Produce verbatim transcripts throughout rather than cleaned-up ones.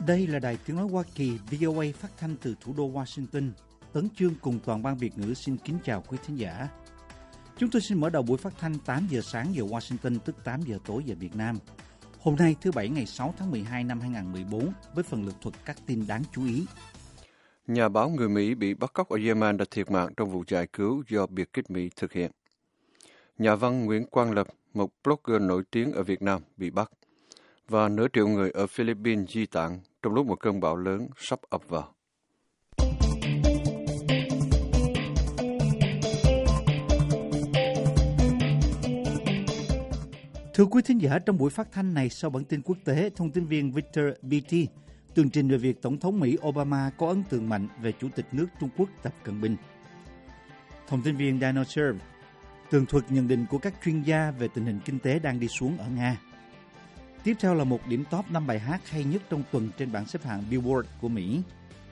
Đây là Đài Tiếng nói Hoa Kỳ vê o a phát thanh từ thủ đô Washington. Tấn Chương cùng toàn ban Việt ngữ xin kính chào quý thính giả. Chúng tôi xin mở đầu buổi phát thanh tám giờ sáng giờ Washington, tức tám giờ tối giờ Việt Nam. Hôm nay thứ Bảy ngày sáu tháng mười hai năm hai nghìn không trăm mười bốn với phần lược thuật các tin đáng chú ý. Nhà báo người Mỹ bị bắt cóc ở Yemen đã thiệt mạng trong vụ giải cứu do biệt kích Mỹ thực hiện. Nhà văn Nguyễn Quang Lập, một blogger nổi tiếng ở Việt Nam, bị bắt. Và nửa triệu người ở Philippines di tản trong lúc một cơn bão lớn sắp ập vào. Thưa quý thính giả, trong buổi phát thanh này sau bản tin quốc tế, thông tin viên Victor Beatty tường trình về việc Tổng thống Mỹ Obama có ấn tượng mạnh về Chủ tịch nước Trung Quốc Tập Cận Bình. Thông tin viên Daniel Serve tường thuật nhận định của các chuyên gia về tình hình kinh tế đang đi xuống ở Nga. Tiếp theo là một điểm top năm bài hát hay nhất trong tuần trên bảng xếp hạng Billboard của Mỹ.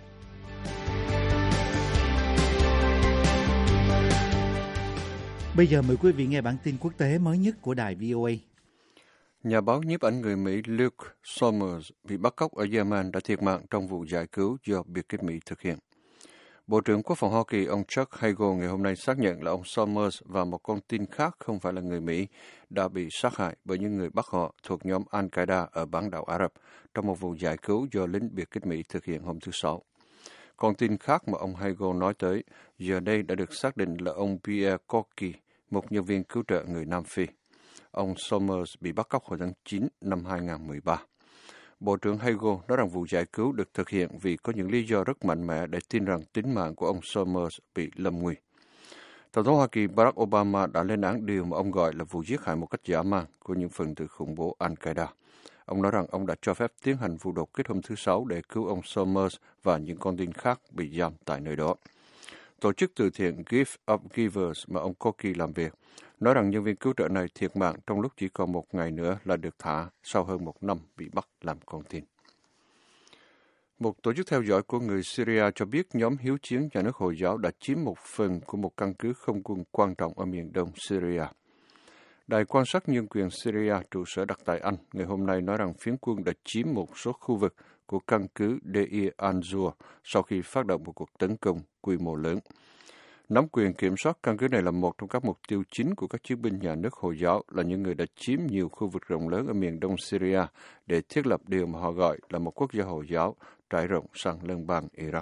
Bây giờ mời quý vị nghe bản tin quốc tế mới nhất của đài vê o a. Nhà báo nhiếp ảnh người Mỹ Luke Somers bị bắt cóc ở Yemen đã thiệt mạng trong vụ giải cứu do biệt kích Mỹ thực hiện. Bộ trưởng Quốc phòng Hoa Kỳ ông Chuck Hagel ngày hôm nay xác nhận là ông Somers và một con tin khác không phải là người Mỹ đã bị sát hại bởi những người bắt họ thuộc nhóm Al-Qaeda ở bán đảo Ả Rập trong một vụ giải cứu do lính biệt kích Mỹ thực hiện hôm thứ Sáu. Con tin khác mà ông Hagel nói tới giờ đây đã được xác định là ông Pierre Corky, một nhân viên cứu trợ người Nam Phi. Ông Somers bị bắt cóc hồi tháng chín năm hai nghìn không trăm mười ba. Bộ trưởng Hagel nói rằng vụ giải cứu được thực hiện vì có những lý do rất mạnh mẽ để tin rằng tính mạng của ông Somers bị lâm nguy. Tổng thống Hoa Kỳ Barack Obama đã lên án điều mà ông gọi là vụ giết hại một cách dã man của những phần tử khủng bố Al-Qaeda. Ông nói rằng ông đã cho phép tiến hành vụ đột kích hôm thứ Sáu để cứu ông Somers và những con tin khác bị giam tại nơi đó. Tổ chức từ thiện Gift of Givers mà ông Corky làm việc nói rằng nhân viên cứu trợ này thiệt mạng trong lúc chỉ còn một ngày nữa là được thả sau hơn một năm bị bắt làm con tin. Một tổ chức theo dõi của người Syria cho biết nhóm hiếu chiến nhà nước Hồi giáo đã chiếm một phần của một căn cứ không quân quan trọng ở miền đông Syria. Đài quan sát nhân quyền Syria trụ sở đặt tại Anh ngày hôm nay nói rằng phiến quân đã chiếm một số khu vực của căn cứ Deir al-Zur sau khi phát động một cuộc tấn công quy mô lớn. Nắm quyền kiểm soát căn cứ này là một trong các mục tiêu chính của các chiến binh nhà nước Hồi giáo là những người đã chiếm nhiều khu vực rộng lớn ở miền đông Syria để thiết lập điều mà họ gọi là một quốc gia Hồi giáo trải rộng sang lân bang Iraq.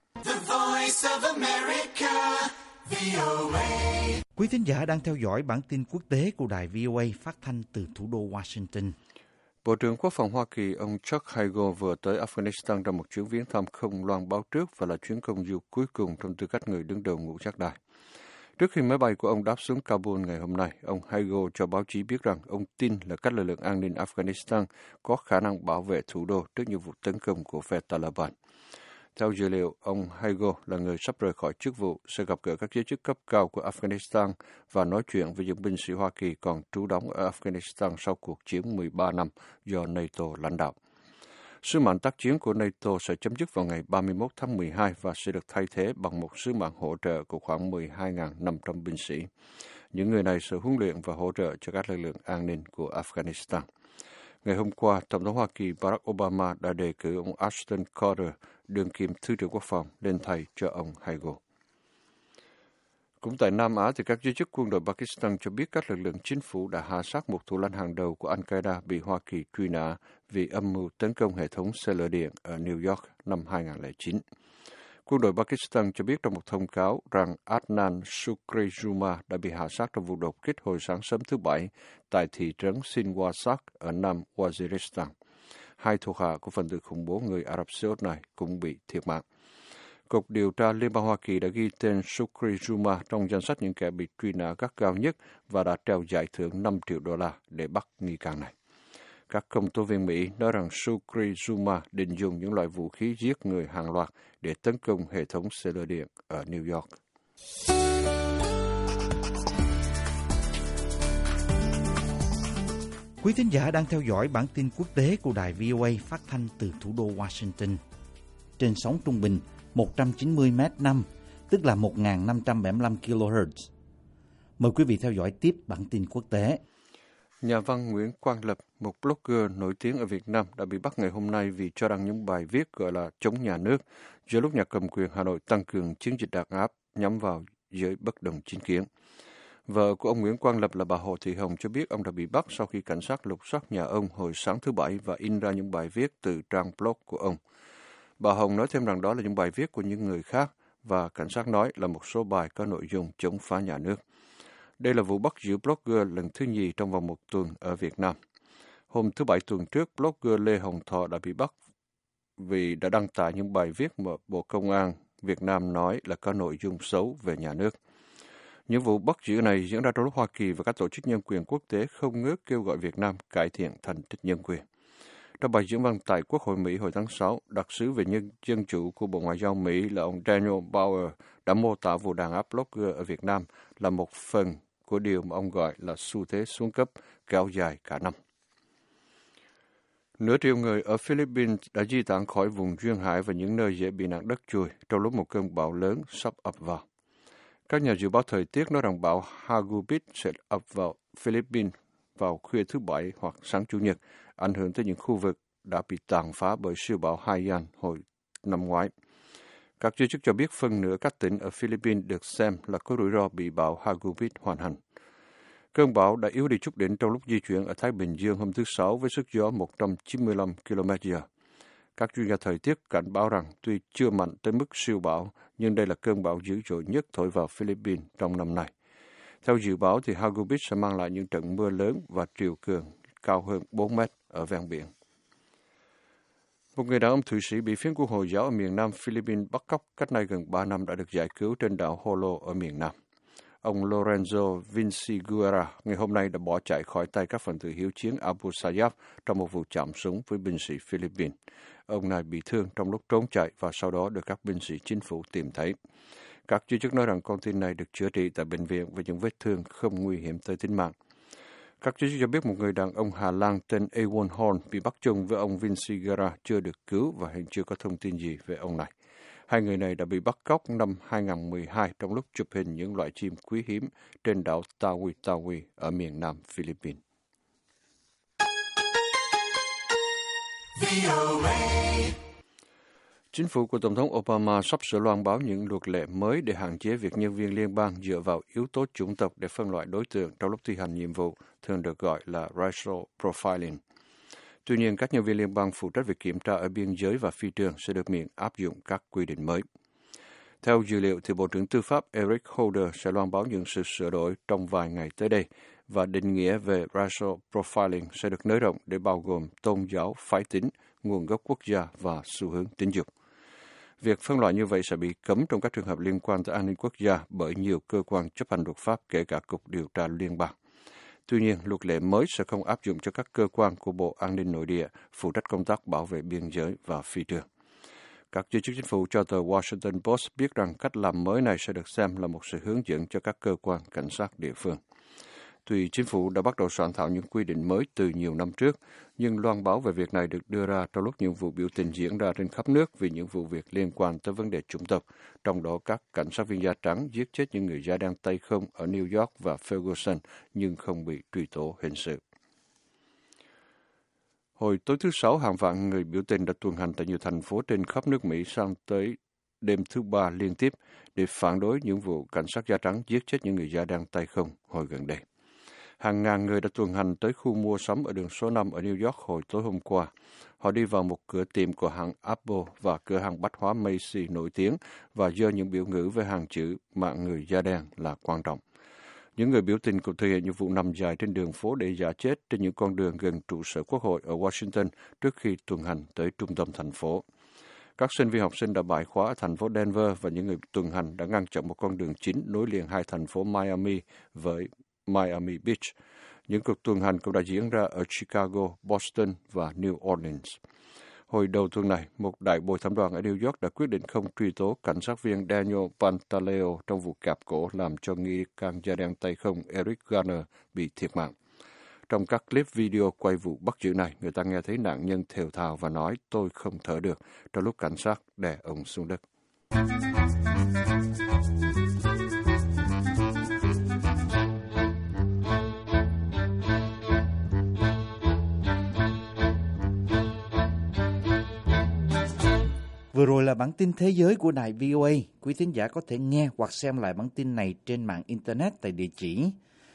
Quý thính giả đang theo dõi bản tin quốc tế của đài vê o a phát thanh từ thủ đô Washington. Bộ trưởng Quốc phòng Hoa Kỳ ông Chuck Hagel vừa tới Afghanistan trong một chuyến viếng thăm không loan báo trước và là chuyến công du cuối cùng trong tư cách người đứng đầu ngũ giác đài. Trước khi máy bay của ông đáp xuống Kabul ngày hôm nay, ông Hagel cho báo chí biết rằng ông tin là các lực lượng an ninh Afghanistan có khả năng bảo vệ thủ đô trước những vụ tấn công của phe Taliban. Theo dữ liệu, ông Hagel là người sắp rời khỏi chức vụ, sẽ gặp gỡ các giới chức cấp cao của Afghanistan và nói chuyện với những binh sĩ Hoa Kỳ còn trú đóng ở Afghanistan sau cuộc chiến mười ba năm do NATO lãnh đạo. Sứ mạng tác chiến của NATO sẽ chấm dứt vào ngày ba mươi mốt tháng mười hai và sẽ được thay thế bằng một sứ mạng hỗ trợ của khoảng mười hai nghìn năm trăm binh sĩ. Những người này sẽ huấn luyện và hỗ trợ cho các lực lượng an ninh của Afghanistan. Ngày hôm qua, Tổng thống Hoa Kỳ Barack Obama đã đề cử ông Ashton Carter, đương kim Thứ trưởng Quốc phòng, lên thay cho ông Hagel. Cũng tại Nam Á, thì các giới chức quân đội Pakistan cho biết các lực lượng chính phủ đã hạ sát một thủ lãnh hàng đầu của Al-Qaeda bị Hoa Kỳ truy nã vì âm mưu tấn công hệ thống xe lửa điện ở New York năm hai nghìn không trăm lẻ chín. Quân đội Pakistan cho biết trong một thông cáo rằng Adnan Shukri-Juma đã bị hạ sát trong vụ đột kích hồi sáng sớm thứ Bảy tại thị trấn Sinwasak ở Nam Waziristan. Hai thuộc hạ của phần tử khủng bố người Ả Rập Xê Út này cũng bị thiệt mạng. Cục điều tra Liên bang Hoa Kỳ đã ghi tên Shukri-Juma trong danh sách những kẻ bị truy nã gắt gao nhất và đã treo giải thưởng năm triệu đô la để bắt nghi can này. Các công tố viên Mỹ nói rằng Shukri-Juma định dùng những loại vũ khí giết người hàng loạt để tấn công hệ thống xe lửa điện ở New York. Quý thính giả đang theo dõi bản tin quốc tế của đài vê o a phát thanh từ thủ đô Washington. Trên sóng trung bình một trăm chín mươi mét năm, tức là một nghìn năm trăm bảy mươi lăm ki lô héc. Mời quý vị theo dõi tiếp bản tin quốc tế. Nhà văn Nguyễn Quang Lập, một blogger nổi tiếng ở Việt Nam, đã bị bắt ngày hôm nay vì cho đăng những bài viết gọi là chống nhà nước, giữa lúc nhà cầm quyền Hà Nội tăng cường chiến dịch đàn áp nhắm vào giới bất đồng chính kiến. Vợ của ông Nguyễn Quang Lập là bà Hồ Thị Hồng cho biết ông đã bị bắt sau khi cảnh sát lục soát nhà ông hồi sáng thứ Bảy và in ra những bài viết từ trang blog của ông. Bà Hồng nói thêm rằng đó là những bài viết của những người khác và cảnh sát nói là một số bài có nội dung chống phá nhà nước. Đây là vụ bắt giữ blogger lần thứ nhì trong vòng một tuần ở Việt Nam. Hôm thứ Bảy tuần trước, blogger Lê Hồng Thọ đã bị bắt vì đã đăng tải những bài viết mà Bộ Công an Việt Nam nói là có nội dung xấu về nhà nước. Những vụ bắt giữ này diễn ra trong lúc Hoa Kỳ và các tổ chức nhân quyền quốc tế không ngớt kêu gọi Việt Nam cải thiện thành tích nhân quyền. Trong bài diễn văn tại Quốc hội Mỹ hồi tháng sáu, đặc sứ về nhân dân chủ của Bộ Ngoại giao Mỹ là ông Daniel Bauer đã mô tả vụ đàn áp blogger ở Việt Nam là một phần của điều mà ông gọi là xu thế xuống cấp kéo dài cả năm. Nửa triệu người ở Philippines đã di tản khỏi vùng duyên hải và những nơi dễ bị nạn đất chùi trong lúc một cơn bão lớn sắp ập vào. Các nhà dự báo thời tiết nói rằng bão Hagupit sẽ ập vào Philippines vào khuya thứ Bảy hoặc sáng Chủ nhật, ảnh hưởng tới những khu vực đã bị tàn phá bởi siêu bão Haiyan hồi năm ngoái. Các giới chức cho biết phần nửa các tỉnh ở Philippines được xem là có rủi ro bị bão Hagupit hoàn hành. Cơn bão đã yếu đi chút đỉnh trong lúc di chuyển ở Thái Bình Dương hôm thứ Sáu với sức gió một trăm chín mươi lăm ki lô mét giờ. Các chuyên gia thời tiết cảnh báo rằng tuy chưa mạnh tới mức siêu bão, nhưng đây là cơn bão dữ dội nhất thổi vào Philippines trong năm nay. Theo dự báo, thì Hagupit sẽ mang lại những trận mưa lớn và triều cường cao hơn bốn mét ở ven biển. Một người đàn ông Thụy Sĩ bị phiến quân Hồi giáo ở miền Nam Philippines bắt cóc cách nay gần ba năm đã được giải cứu trên đảo Holo ở miền Nam. Ông Lorenzo Vinciguerra ngày hôm nay đã bỏ chạy khỏi tay các phần tử hiếu chiến Abu Sayyaf trong một vụ chạm súng với binh sĩ Philippines. Ông này bị thương trong lúc trốn chạy và sau đó được các binh sĩ chính phủ tìm thấy. Các giới chức nói rằng con tin này được chữa trị tại bệnh viện với những vết thương không nguy hiểm tới tính mạng. Các giới chức cho biết một người đàn ông Hà Lan tên Ewan Horn bị bắt chung với ông Vinciguerra chưa được cứu và hiện chưa có thông tin gì về ông này. Hai người này đã bị bắt cóc năm hai nghìn không trăm mười hai trong lúc chụp hình những loại chim quý hiếm trên đảo Tawi Tawi ở miền nam Philippines. Chính phủ của Tổng thống Obama sắp sửa loan báo những luật lệ mới để hạn chế việc nhân viên liên bang dựa vào yếu tố chủng tộc để phân loại đối tượng trong lúc thi hành nhiệm vụ, thường được gọi là racial profiling. Tuy nhiên, các nhân viên liên bang phụ trách việc kiểm tra ở biên giới và phi trường sẽ được miễn áp dụng các quy định mới. Theo dữ liệu, thì Bộ trưởng Tư pháp Eric Holder sẽ loan báo những sự sửa đổi trong vài ngày tới đây, và định nghĩa về racial profiling sẽ được nới rộng để bao gồm tôn giáo, phái tính, nguồn gốc quốc gia và xu hướng tính dục. Việc phân loại như vậy sẽ bị cấm trong các trường hợp liên quan tới an ninh quốc gia bởi nhiều cơ quan chấp hành luật pháp, kể cả Cục Điều tra Liên bang. Tuy nhiên, luật lệ mới sẽ không áp dụng cho các cơ quan của Bộ An ninh Nội địa phụ trách công tác bảo vệ biên giới và phi trường. Các giới chức chính phủ cho tờ Washington Post biết rằng cách làm mới này sẽ được xem là một sự hướng dẫn cho các cơ quan cảnh sát địa phương. Tuy chính phủ đã bắt đầu soạn thảo những quy định mới từ nhiều năm trước, nhưng loan báo về việc này được đưa ra trong lúc những vụ biểu tình diễn ra trên khắp nước vì những vụ việc liên quan tới vấn đề chủng tộc, trong đó các cảnh sát viên da trắng giết chết những người da đen tay không ở New York và Ferguson nhưng không bị truy tố hình sự. Hồi tối thứ Sáu, hàng vạn người biểu tình đã tuần hành tại nhiều thành phố trên khắp nước Mỹ sang tới đêm thứ Ba liên tiếp để phản đối những vụ cảnh sát da trắng giết chết những người da đen tay không hồi gần đây. Hàng ngàn người đã tuần hành tới khu mua sắm ở đường số năm ở New York hồi tối hôm qua. Họ đi vào một cửa tiệm của hãng Apple và cửa hàng bách hóa Macy nổi tiếng và giơ những biểu ngữ với hàng chữ mạng người da đen là quan trọng. Những người biểu tình cũng thực hiện những vụ nằm dài trên đường phố để giả chết trên những con đường gần trụ sở Quốc hội ở Washington trước khi tuần hành tới trung tâm thành phố. Các sinh viên học sinh đã bãi khóa ở thành phố Denver và những người tuần hành đã ngăn chặn một con đường chính nối liền hai thành phố Miami với Miami Beach. Những cuộc tuần hành cũng đã diễn ra ở Chicago, Boston và New Orleans. Hồi đầu tuần này, một đại bồi thẩm đoàn ở New York đã quyết định không truy tố cảnh sát viên Daniel Pantaleo trong vụ cạp cổ làm cho nghi can da đen tay không Eric Garner bị thiệt mạng. Trong các clip video quay vụ bắt giữ này, người ta nghe thấy nạn nhân thều thào và nói tôi không thở được trong lúc cảnh sát đè ông xuống đất. Vừa rồi là bản tin thế giới của đài vê o a. Quý thính giả có thể nghe hoặc xem lại bản tin này trên mạng Internet tại địa chỉ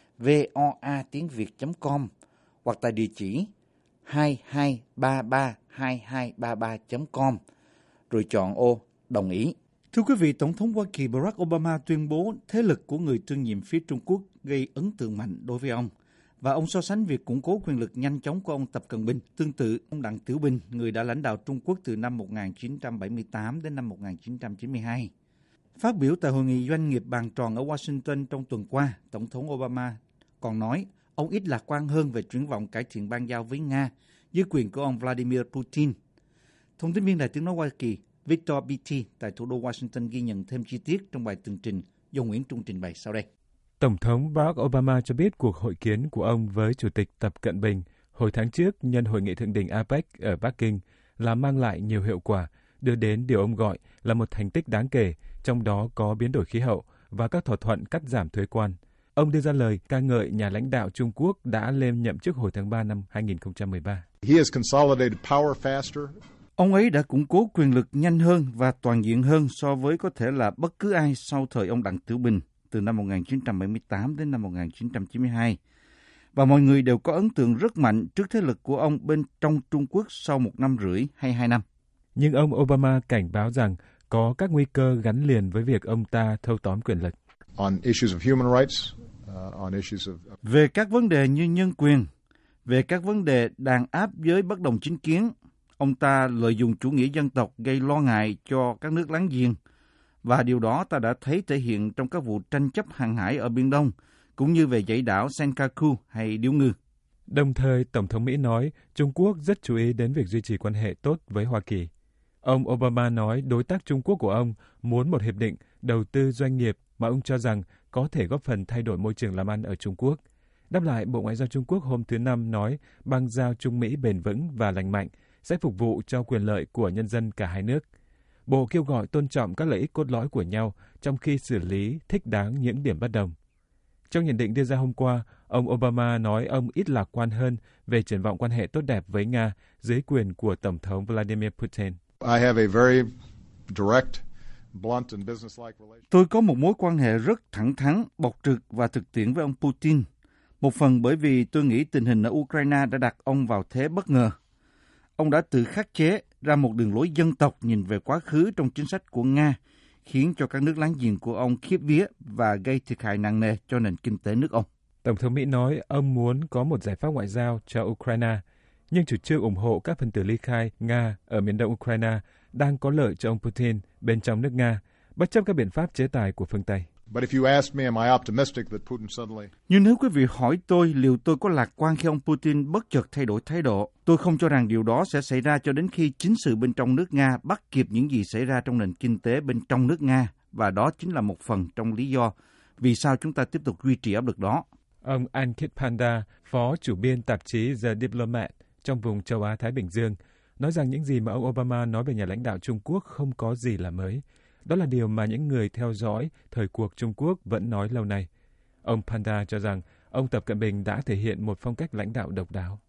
voa tiếng việt chấm com hoặc tại địa chỉ hai hai ba ba hai hai ba ba chấm com, rồi chọn ô đồng ý. Thưa quý vị, Tổng thống Hoa Kỳ Barack Obama tuyên bố thế lực của người đương nhiệm phía Trung Quốc gây ấn tượng mạnh đối với ông, và ông so sánh việc củng cố quyền lực nhanh chóng của ông Tập Cận Bình. Tương tự, ông Đặng Tiểu Bình, người đã lãnh đạo Trung Quốc từ năm một nghìn chín trăm bảy mươi tám đến năm một nghìn chín trăm chín mươi hai. Phát biểu tại hội nghị doanh nghiệp bàn tròn ở Washington trong tuần qua, Tổng thống Obama còn nói ông ít lạc quan hơn về triển vọng cải thiện bang giao với Nga dưới quyền của ông Vladimir Putin. Thông tin viên Đài Tiếng nói Hoa Kỳ Victor Beattie tại thủ đô Washington ghi nhận thêm chi tiết trong bài tường trình do Nguyễn Trung trình bày sau đây. Tổng thống Barack Obama cho biết cuộc hội kiến của ông với Chủ tịch Tập Cận Bình hồi tháng trước nhân hội nghị thượng đỉnh a pếch ở Bắc Kinh là mang lại nhiều hiệu quả, đưa đến điều ông gọi là một thành tích đáng kể, trong đó có biến đổi khí hậu và các thỏa thuận cắt giảm thuế quan. Ông đưa ra lời ca ngợi nhà lãnh đạo Trung Quốc đã lên nhậm chức hồi tháng ba năm hai nghìn không trăm mười ba. He has consolidated power faster. Ông ấy đã củng cố quyền lực nhanh hơn và toàn diện hơn so với có thể là bất cứ ai sau thời ông Đặng Tiểu Bình từ năm một nghìn chín trăm bảy mươi tám đến năm một nghìn chín trăm chín mươi hai. Và mọi người đều có ấn tượng rất mạnh trước thế lực của ông bên trong Trung Quốc sau một năm rưỡi hay hai năm. Nhưng ông Obama cảnh báo rằng có các nguy cơ gắn liền với việc ông ta thâu tóm quyền lực. On issues of human rights, uh, on issues of... Về các vấn đề như nhân quyền, về các vấn đề đàn áp với bất đồng chính kiến, ông ta lợi dụng chủ nghĩa dân tộc gây lo ngại cho các nước láng giềng, và điều đó ta đã thấy thể hiện trong các vụ tranh chấp hàng hải ở Biển Đông, cũng như về dãy đảo Senkaku hay Điếu Ngư. Đồng thời, Tổng thống Mỹ nói Trung Quốc rất chú ý đến việc duy trì quan hệ tốt với Hoa Kỳ. Ông Obama nói đối tác Trung Quốc của ông muốn một hiệp định đầu tư doanh nghiệp mà ông cho rằng có thể góp phần thay đổi môi trường làm ăn ở Trung Quốc. Đáp lại, Bộ Ngoại giao Trung Quốc hôm thứ Năm nói bang giao Trung Mỹ bền vững và lành mạnh sẽ phục vụ cho quyền lợi của nhân dân cả hai nước. Bộ kêu gọi tôn trọng các lợi ích cốt lõi của nhau trong khi xử lý thích đáng những điểm bất đồng. Trong nhận định đưa ra hôm qua, ông Obama nói ông ít lạc quan hơn về triển vọng quan hệ tốt đẹp với Nga dưới quyền của Tổng thống Vladimir Putin. I have a very direct, blunt and businesslike relationship. Tôi có một mối quan hệ rất thẳng thắn, bộc trực và thực tiễn với ông Putin. Một phần bởi vì tôi nghĩ tình hình ở Ukraine đã đặt ông vào thế bất ngờ. Ông đã tự khắc chế ra một đường lối dân tộc nhìn về quá khứ trong chính sách của Nga, khiến cho các nước láng giềng của ông khiếp vía và gây thiệt hại nặng nề cho nền kinh tế nước ông. Tổng thống Mỹ nói ông muốn có một giải pháp ngoại giao cho Ukraine, nhưng chủ trương ủng hộ các phần tử ly khai Nga ở miền đông Ukraine đang có lợi cho ông Putin bên trong nước Nga, bất chấp các biện pháp chế tài của phương Tây. But if you ask me, am I optimistic that Putin suddenly... Nhưng nếu quý vị hỏi tôi liệu tôi có lạc quan khi ông Putin bất chợt thay đổi thái độ, tôi không cho rằng điều đó sẽ xảy ra cho đến khi chính sự bên trong nước Nga bắt kịp những gì xảy ra trong nền kinh tế bên trong nước Nga, và đó chính là một phần trong lý do vì sao chúng ta tiếp tục duy trì áp lực đó. Ông Ankit Panda, phó chủ biên tạp chí The Diplomat trong vùng châu Á-Thái Bình Dương, nói rằng những gì mà ông Obama nói về nhà lãnh đạo Trung Quốc không có gì là mới. Đó là điều mà những người theo dõi thời cuộc Trung Quốc vẫn nói lâu nay. Ông Panda cho rằng ông Tập Cận Bình đã thể hiện một phong cách lãnh đạo độc đáo.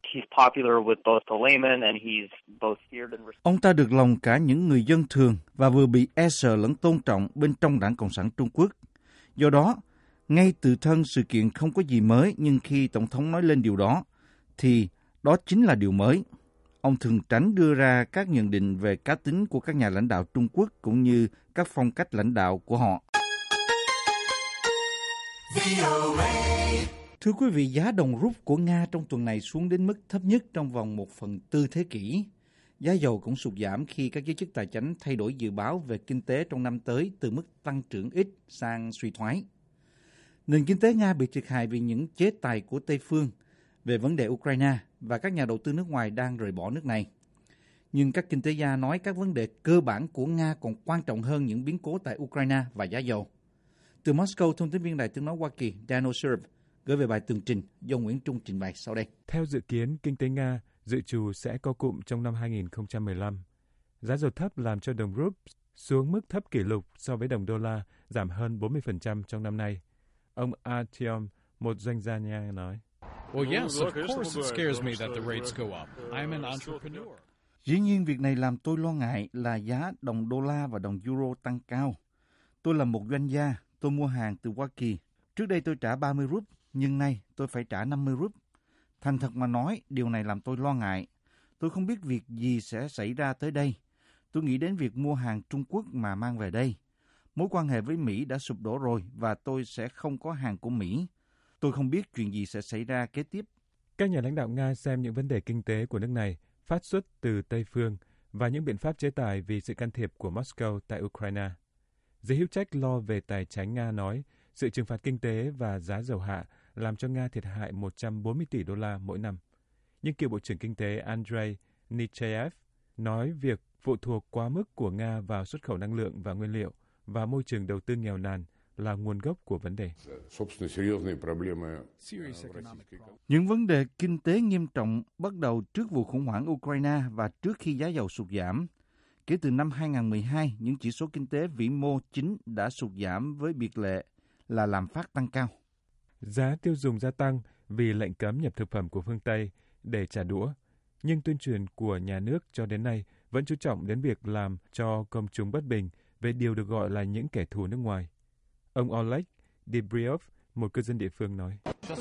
Ông ta được lòng cả những người dân thường và vừa bị e sợ lẫn tôn trọng bên trong Đảng Cộng sản Trung Quốc. Do đó, ngay từ thân sự kiện không có gì mới, nhưng khi Tổng thống nói lên điều đó, thì đó chính là điều mới. Ông thường tránh đưa ra các nhận định về cá tính của các nhà lãnh đạo Trung Quốc cũng như các phong cách lãnh đạo của họ. Thưa quý vị, giá đồng rúp của Nga trong tuần này xuống đến mức thấp nhất trong vòng một phần tư thế kỷ. Giá dầu cũng sụt giảm khi các giới chức tài chính thay đổi dự báo về kinh tế trong năm tới từ mức tăng trưởng ít sang suy thoái. Nền kinh tế Nga bị thiệt hại vì những chế tài của Tây phương về vấn đề Ukraine và các nhà đầu tư nước ngoài đang rời bỏ nước này. Nhưng các kinh tế gia nói các vấn đề cơ bản của Nga còn quan trọng hơn những biến cố tại Ukraine và giá dầu. Từ Moscow, thông tin viên Đài Tiếng nói Hoa Kỳ Daniel Serv gửi về bài tường trình do Nguyễn Trung trình bày sau đây. Theo dự kiến, kinh tế Nga dự trù sẽ co cụm trong năm hai nghìn không trăm mười lăm. Giá dầu thấp làm cho đồng rúp xuống mức thấp kỷ lục so với đồng đô la, giảm hơn bốn mươi phần trăm trong năm nay. Ông Artyom, một doanh gia Nga nói. Well, yes, of course it scares me that the rates go up. I'm an entrepreneur. Dĩ nhiên việc này làm tôi lo ngại là giá đồng đô la và đồng euro tăng cao. Tôi là một doanh gia, tôi mua hàng từ Hoa Kỳ. Trước đây tôi trả ba mươi rúp, nhưng nay tôi phải trả năm mươi rúp. Thành thật mà nói, điều này làm tôi lo ngại. Tôi không biết việc gì sẽ xảy ra tới đây. Tôi nghĩ đến việc mua hàng Trung Quốc mà mang về đây. Mối quan hệ với Mỹ đã sụp đổ rồi và tôi sẽ không có hàng của Mỹ. Tôi không biết chuyện gì sẽ xảy ra kế tiếp. Các nhà lãnh đạo Nga xem những vấn đề kinh tế của nước này phát xuất từ Tây phương và những biện pháp chế tài vì sự can thiệp của Moscow tại Ukraine. Giới hữu trách lo về tài chính Nga nói sự trừng phạt kinh tế và giá dầu hạ làm cho Nga thiệt hại một trăm bốn mươi tỷ đô la mỗi năm. Nhưng cựu Bộ trưởng Kinh tế Andrei Nechayev nói việc phụ thuộc quá mức của Nga vào xuất khẩu năng lượng và nguyên liệu và môi trường đầu tư nghèo nàn là nguồn gốc của vấn đề. Những vấn đề kinh tế nghiêm trọng bắt đầu trước vụ khủng hoảng Ukraine và trước khi giá dầu sụt giảm. Kể từ năm hai không một hai, những chỉ số kinh tế vĩ mô chính đã sụt giảm với biệt lệ là lạm phát tăng cao. Giá tiêu dùng gia tăng vì lệnh cấm nhập thực phẩm của phương Tây để trả đũa, nhưng tuyên truyền của nhà nước cho đến nay vẫn chú trọng đến việc làm cho công chúng bất bình về điều được gọi là những kẻ thù nước ngoài. Ông Oleg Debriov, một cư dân địa phương nói,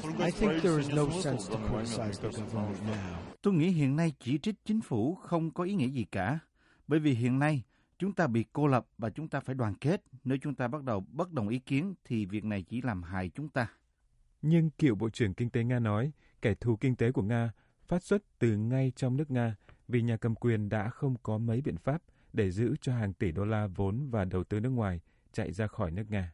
Tôi nghĩ hiện nay chỉ trích chính phủ không có ý nghĩa gì cả, bởi vì hiện nay chúng ta bị cô lập và chúng ta phải đoàn kết. Nếu chúng ta bắt đầu bất đồng ý kiến thì việc này chỉ làm hại chúng ta. Nhưng cựu Bộ trưởng Kinh tế Nga nói kẻ thù kinh tế của Nga phát xuất từ ngay trong nước Nga vì nhà cầm quyền đã không có mấy biện pháp để giữ cho hàng tỷ đô la vốn và đầu tư nước ngoài chạy ra khỏi nước Nga.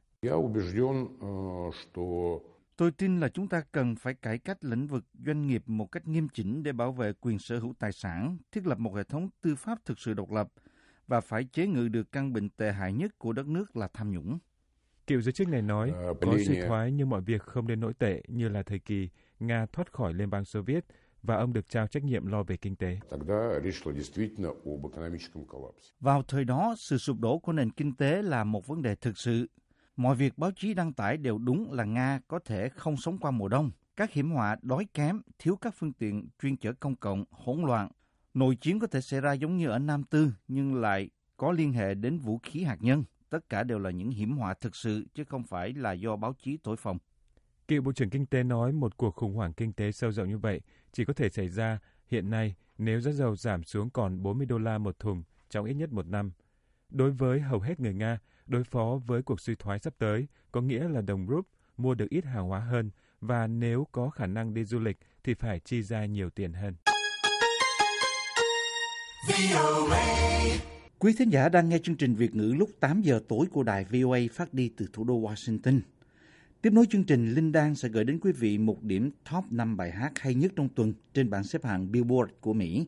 Tôi tin là chúng ta cần phải cải cách lĩnh vực doanh nghiệp một cách nghiêm chỉnh để bảo vệ quyền sở hữu tài sản, thiết lập một hệ thống tư pháp thực sự độc lập và phải chế ngự được căn bệnh tệ hại nhất của đất nước là tham nhũng. Cựu giới chức này nói có suy thoái nhưng mọi việc không đến nỗi tệ như là thời kỳ Nga thoát khỏi Liên bang Xô Viết và ông được trao trách nhiệm lo về kinh tế. Vào thời đó, sự sụp đổ của nền kinh tế là một vấn đề thực sự. Mọi việc báo chí đăng tải đều đúng là Nga có thể không sống qua mùa đông. Các hiểm họa đói kém, thiếu các phương tiện chuyên chở công cộng, hỗn loạn. Nội chiến có thể xảy ra giống như ở Nam Tư, nhưng lại có liên hệ đến vũ khí hạt nhân. Tất cả đều là những hiểm họa thực sự, chứ không phải là do báo chí thổi phồng. Cựu Bộ trưởng Kinh tế nói một cuộc khủng hoảng kinh tế sâu rộng như vậy chỉ có thể xảy ra hiện nay nếu giá dầu giảm xuống còn bốn mươi đô la một thùng trong ít nhất một năm. Đối với hầu hết người Nga, đối phó với cuộc suy thoái sắp tới có nghĩa là đồng rúp mua được ít hàng hóa hơn và nếu có khả năng đi du lịch thì phải chi ra nhiều tiền hơn. Quý thính giả đang nghe chương trình Việt ngữ lúc tám giờ tối của đài vê o a phát đi từ thủ đô Washington. Tiếp nối chương trình, Linh Đan sẽ gửi đến quý vị một điểm top năm bài hát hay nhất trong tuần trên bảng xếp hạng Billboard của Mỹ.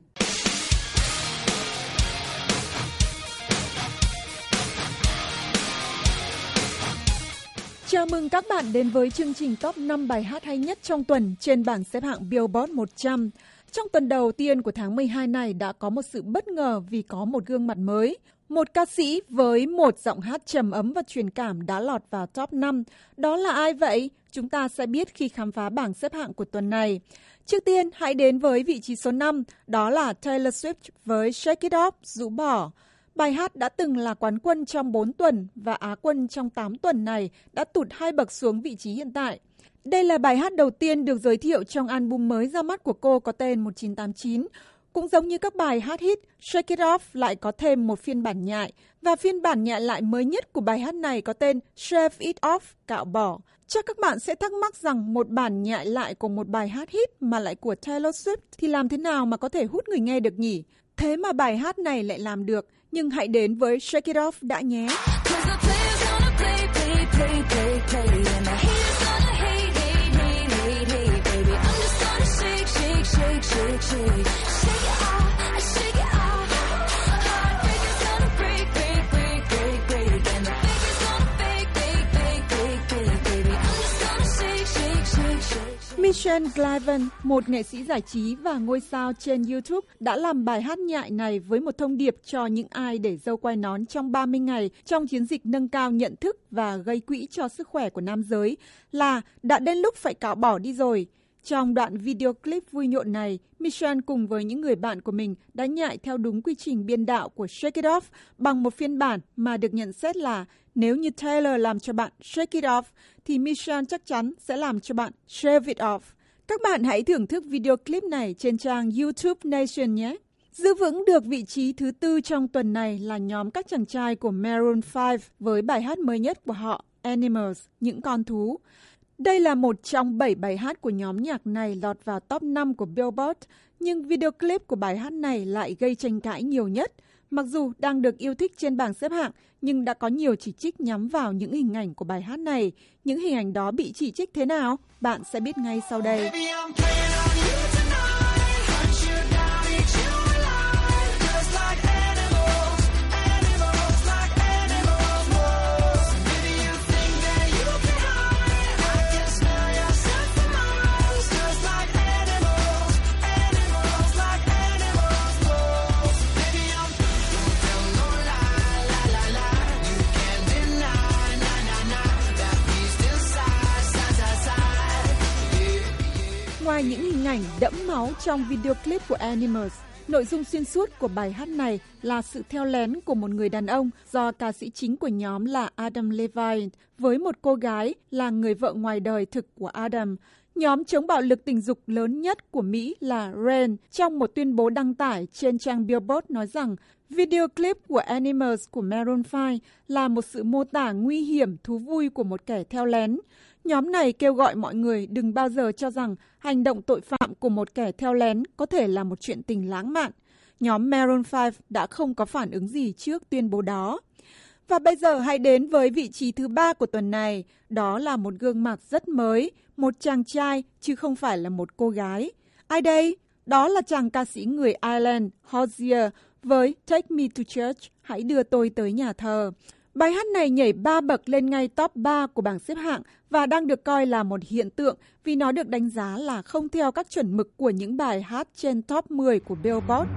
Chào mừng các bạn đến với chương trình top năm bài hát hay nhất trong tuần trên bảng xếp hạng Billboard một trăm. Trong tuần đầu tiên của tháng mười hai này đã có một sự bất ngờ vì có một gương mặt mới. Một ca sĩ với một giọng hát trầm ấm và truyền cảm đã lọt vào top năm. Đó là ai vậy? Chúng ta sẽ biết khi khám phá bảng xếp hạng của tuần này. Trước tiên, hãy đến với vị trí số năm, đó là Taylor Swift với Shake It Off, rũ bỏ. Bài hát đã từng là quán quân trong bốn tuần và Á quân trong tám tuần này đã tụt hai bậc xuống vị trí hiện tại. Đây là bài hát đầu tiên được giới thiệu trong album mới ra mắt của cô có tên một chín tám chín. Cũng giống như các bài hát hit, Shake It Off lại có thêm một phiên bản nhại. Và phiên bản nhại lại mới nhất của bài hát này có tên Shave It Off, cạo bỏ. Chắc các bạn sẽ thắc mắc rằng một bản nhại lại của một bài hát hit mà lại của Taylor Swift thì làm thế nào mà có thể hút người nghe được nhỉ? Thế mà bài hát này lại làm được. Nhưng hãy đến với Shake It Off đã nhé. Michelle Glavin, một nghệ sĩ giải trí và ngôi sao trên YouTube, đã làm bài hát nhại này với một thông điệp cho những ai để râu quai nón trong ba mươi ngày trong chiến dịch nâng cao nhận thức và gây quỹ cho sức khỏe của nam giới là đã đến lúc phải cạo bỏ đi rồi. Trong đoạn video clip vui nhộn này, Michelle cùng với những người bạn của mình đã nhại theo đúng quy trình biên đạo của Shake It Off bằng một phiên bản mà được nhận xét là nếu như Taylor làm cho bạn Shake It Off, thì Michelle chắc chắn sẽ làm cho bạn Shave It Off. Các bạn hãy thưởng thức video clip này trên trang YouTube Nation nhé! Giữ vững được vị trí thứ tư trong tuần này là nhóm các chàng trai của Maroon five với bài hát mới nhất của họ, Animals, những con thú. Đây là một trong bảy bài hát của nhóm nhạc này lọt vào top năm của Billboard, nhưng video clip của bài hát này lại gây tranh cãi nhiều nhất. Mặc dù đang được yêu thích trên bảng xếp hạng, nhưng đã có nhiều chỉ trích nhắm vào những hình ảnh của bài hát này. Những hình ảnh đó bị chỉ trích thế nào? Bạn sẽ biết ngay sau đây. Ngoài những hình ảnh đẫm máu trong video clip của Animals, nội dung xuyên suốt của bài hát này là sự theo lén của một người đàn ông do ca sĩ chính của nhóm là Adam Levine với một cô gái là người vợ ngoài đời thực của Adam. Nhóm chống bạo lực tình dục lớn nhất của Mỹ là RAINN trong một tuyên bố đăng tải trên trang Billboard nói rằng video clip của Animals của Maroon five là một sự mô tả nguy hiểm thú vui của một kẻ theo lén. Nhóm này kêu gọi mọi người đừng bao giờ cho rằng hành động tội phạm của một kẻ theo lén có thể là một chuyện tình lãng mạn. Nhóm Maroon five đã không có phản ứng gì trước tuyên bố đó. Và bây giờ hãy đến với vị trí thứ ba của tuần này. Đó là một gương mặt rất mới, một chàng trai chứ không phải là một cô gái. Ai đây? Đó là chàng ca sĩ người Ireland Hozier với Take Me to Church, hãy đưa tôi tới nhà thờ. Bài hát này nhảy ba bậc lên ngay top ba của bảng xếp hạng và đang được coi là một hiện tượng vì nó được đánh giá là không theo các chuẩn mực của những bài hát trên top mười của Billboard.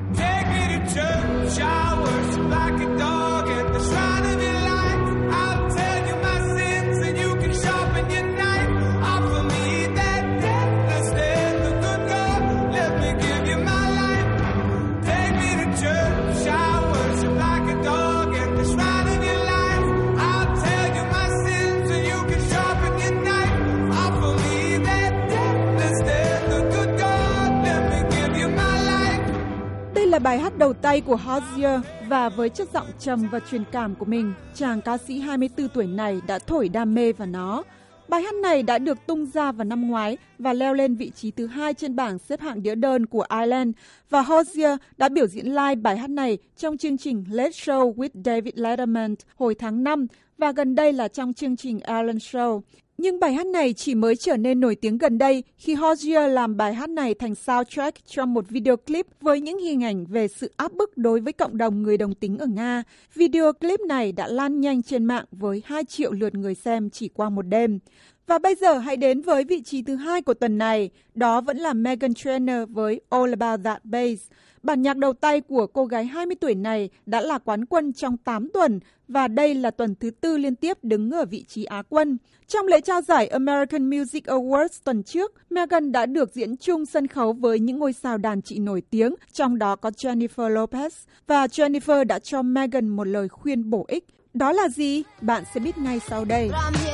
Là bài hát đầu tay của Hozier và với chất giọng trầm và truyền cảm của mình, chàng ca sĩ hai mươi tư tuổi này đã thổi đam mê vào nó. Bài hát này đã được tung ra vào năm ngoái và leo lên vị trí thứ hai trên bảng xếp hạng đĩa đơn của Ireland, và Hozier đã biểu diễn live bài hát này trong chương trình Late Show with David Letterman hồi tháng năm và gần đây là trong chương trình Ellen Show. Nhưng bài hát này chỉ mới trở nên nổi tiếng gần đây khi Hozier làm bài hát này thành soundtrack trong một video clip với những hình ảnh về sự áp bức đối với cộng đồng người đồng tính ở Nga. Video clip này đã lan nhanh trên mạng với hai triệu lượt người xem chỉ qua một đêm. Và bây giờ hãy đến với vị trí thứ hai của tuần này, đó vẫn là Meghan Trainor với All About That Bass. Bản nhạc đầu tay của cô gái hai mươi tuổi này đã là quán quân trong tám tuần và đây là tuần thứ tư liên tiếp đứng ở vị trí Á quân. Trong lễ trao giải American Music Awards tuần trước, Meghan đã được diễn chung sân khấu với những ngôi sao đàn chị nổi tiếng, trong đó có Jennifer Lopez. Và Jennifer đã cho Meghan một lời khuyên bổ ích. Đó là gì? Bạn sẽ biết ngay sau đây.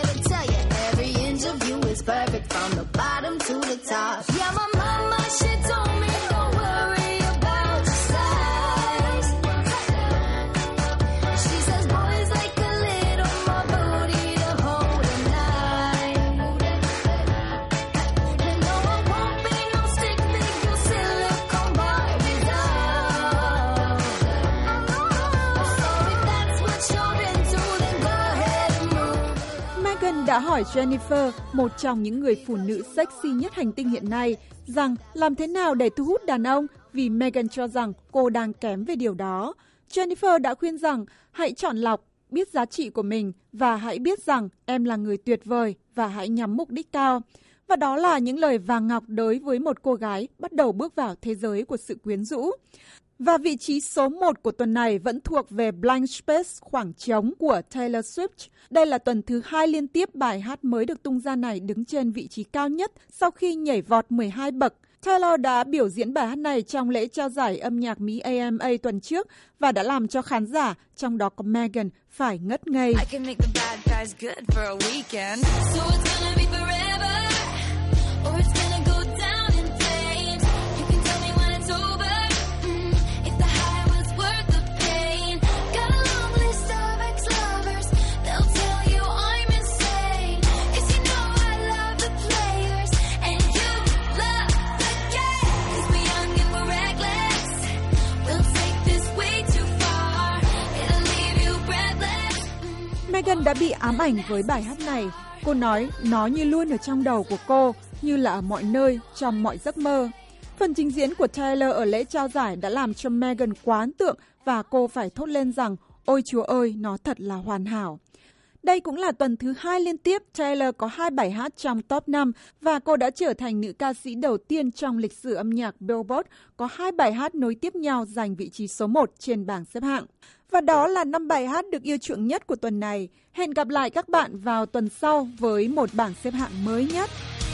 Đã hỏi Jennifer, một trong những người phụ nữ sexy nhất hành tinh hiện nay, rằng làm thế nào để thu hút đàn ông vì Meghan cho rằng cô đang kém về điều đó. Jennifer đã khuyên rằng hãy chọn lọc, biết giá trị của mình và hãy biết rằng em là người tuyệt vời và hãy nhắm mục đích cao. Và đó là những lời vàng ngọc đối với một cô gái bắt đầu bước vào thế giới của sự quyến rũ. Và vị trí số một của tuần này vẫn thuộc về Blank Space, khoảng trống của Taylor Swift. Đây là tuần thứ hai liên tiếp bài hát mới được tung ra này đứng trên vị trí cao nhất sau khi nhảy vọt mười hai bậc. Taylor đã biểu diễn bài hát này trong lễ trao giải âm nhạc Mỹ A M A tuần trước và đã làm cho khán giả, trong đó có Megan, phải ngất ngây. Megan đã bị ám ảnh với bài hát này. Cô nói nó như luôn ở trong đầu của cô, như là ở mọi nơi, trong mọi giấc mơ. Phần trình diễn của Taylor ở lễ trao giải đã làm cho Megan quá ấn tượng và cô phải thốt lên rằng ôi Chúa ơi, nó thật là hoàn hảo. Đây cũng là tuần thứ hai liên tiếp Taylor có hai bài hát trong top năm và cô đã trở thành nữ ca sĩ đầu tiên trong lịch sử âm nhạc Billboard có hai bài hát nối tiếp nhau giành vị trí số một trên bảng xếp hạng. Và đó là năm bài hát được yêu chuộng nhất của tuần này. Hẹn gặp lại các bạn vào tuần sau với một bảng xếp hạng mới nhất.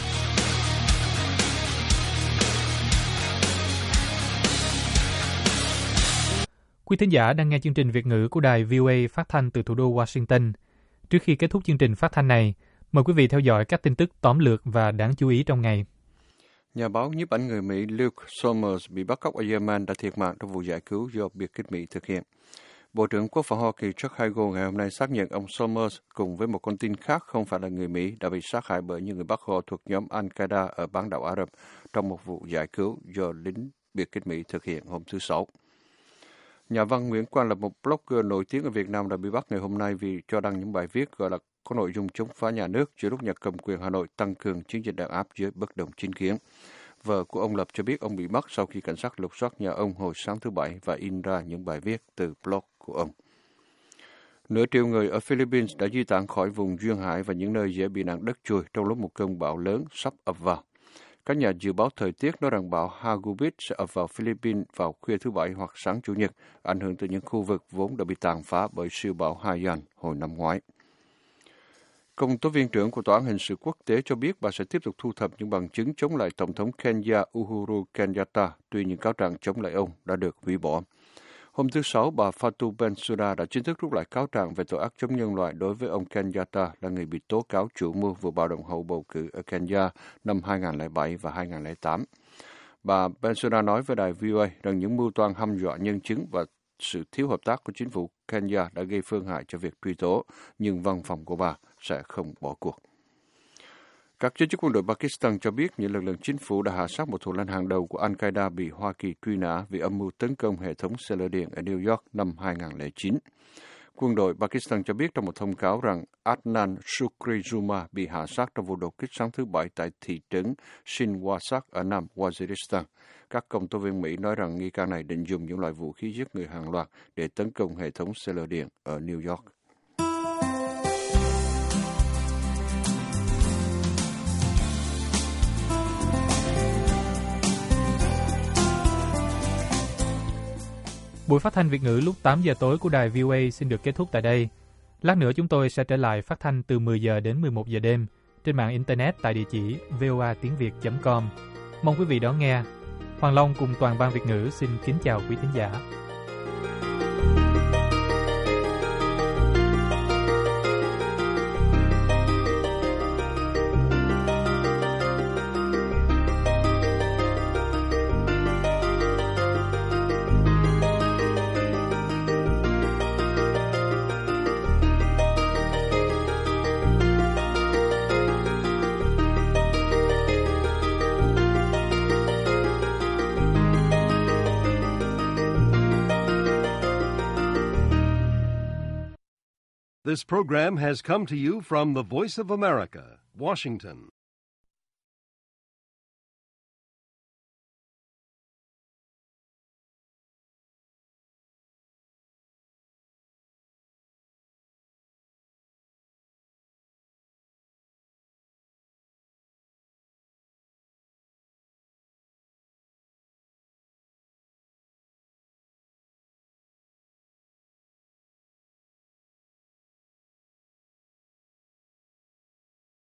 Quý thính giả đang nghe chương trình Việt ngữ của đài vê o a phát thanh từ thủ đô Washington. Trước khi kết thúc chương trình phát thanh này, mời quý vị theo dõi các tin tức tóm lược và đáng chú ý trong ngày. Nhà báo nhiếp ảnh người Mỹ Luke Somers bị bắt cóc ở Yemen đã thiệt mạng trong vụ giải cứu do biệt kích Mỹ thực hiện. Bộ trưởng Quốc phòng Hoa Kỳ Chuck Hagel ngày hôm nay xác nhận ông Somers cùng với một con tin khác không phải là người Mỹ đã bị sát hại bởi những người Bắc Hồ thuộc nhóm Al-Qaeda ở bán đảo Ả Rập trong một vụ giải cứu do lính biệt kích Mỹ thực hiện hôm thứ Sáu. Nhà văn Nguyễn Quang là một blogger nổi tiếng ở Việt Nam đã bị bắt ngày hôm nay vì cho đăng những bài viết gọi là có nội dung chống phá nhà nước giữa lúc nhà cầm quyền Hà Nội tăng cường chiến dịch đàn áp dưới bất đồng chính kiến. Vợ của ông Lập cho biết ông bị bắt sau khi cảnh sát lục soát nhà ông hồi sáng thứ Bảy và in ra những bài viết từ blog của ông. Nửa triệu người ở Philippines đã di tản khỏi vùng duyên hải và những nơi dễ bị nạn đất chùi trong lúc một cơn bão lớn sắp ập vào. Các nhà dự báo thời tiết nói rằng bão Hagupit sẽ ập vào Philippines vào khuya thứ Bảy hoặc sáng Chủ nhật, ảnh hưởng tới những khu vực vốn đã bị tàn phá bởi siêu bão Haiyan hồi năm ngoái. Công tố viên trưởng của Tòa án Hình sự Quốc tế cho biết bà sẽ tiếp tục thu thập những bằng chứng chống lại Tổng thống Kenya Uhuru Kenyatta, tuy những cáo trạng chống lại ông đã được hủy bỏ. Hôm thứ Sáu, bà Fatu Bensouda đã chính thức rút lại cáo trạng về tội ác chống nhân loại đối với ông Kenyatta là người bị tố cáo chủ mưu vụ bạo động hậu bầu cử ở Kenya năm hai không không bảy và hai không không tám. Bà Bensouda nói với đài vê o a rằng những mưu toan hăm dọa nhân chứng và sự thiếu hợp tác của chính phủ Kenya đã gây phương hại cho việc truy tố, nhưng văn phòng của bà sẽ không bỏ cuộc. Các giới chức quân đội Pakistan cho biết những lực lượng chính phủ đã hạ sát một thủ lãnh hàng đầu của Al-Qaeda bị Hoa Kỳ truy nã vì âm mưu tấn công hệ thống xe lửa điện ở New York năm hai không không chín. Quân đội Pakistan cho biết trong một thông cáo rằng Adnan Shukri Juma bị hạ sát trong vụ đột kích sáng thứ Bảy tại thị trấn Shinwasak ở Nam Waziristan. Các công tố viên Mỹ nói rằng nghi can này định dùng những loại vũ khí giết người hàng loạt để tấn công hệ thống xe lửa điện ở New York. Buổi phát thanh Việt ngữ lúc tám giờ tối của đài vê o a xin được kết thúc tại đây. Lát nữa chúng tôi sẽ trở lại phát thanh từ mười giờ đến mười một giờ đêm trên mạng Internet tại địa chỉ voa tiếng việt chấm com. Mong quý vị đón nghe. Hoàng Long cùng toàn ban Việt ngữ xin kính chào quý thính giả. This program has come to you from the Voice of America, Washington.